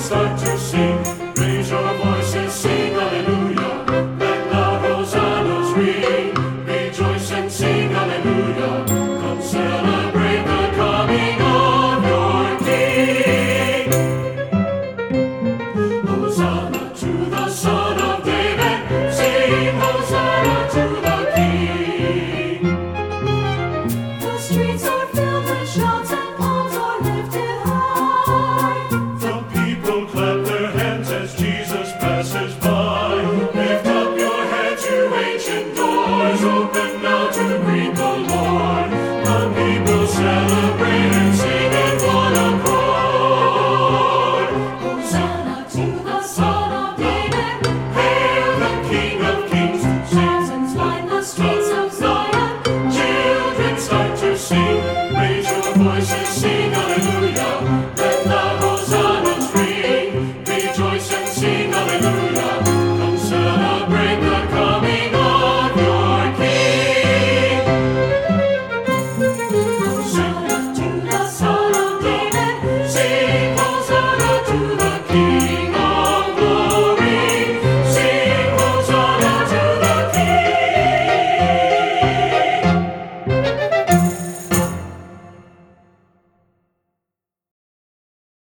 start to sing. Raise your voices, sing hallelujah. Let loud hosannas ring. Rejoice and sing hallelujah. Come celebrate the coming of your King. Hosanna to the Son of David. Sing Hosanna to the King. The streets are filled with shouts and palms are lifted high. The people clap their hands as Jesus passes by. Lift up your heads, you ancient doors. Open now to greet the Lord. The people celebrate and sing in one accord. Hosanna to the Son of David. Hail the King of Kings. Thousands line the streets of Zion. Children start to sing. Raise your voices, sing hallelujah. Let loud hosannas ring. Rejoice and sing hallelujah. Come celebrate the coming of your King. Hosanna to the Son of David. Sing Hosanna to the King.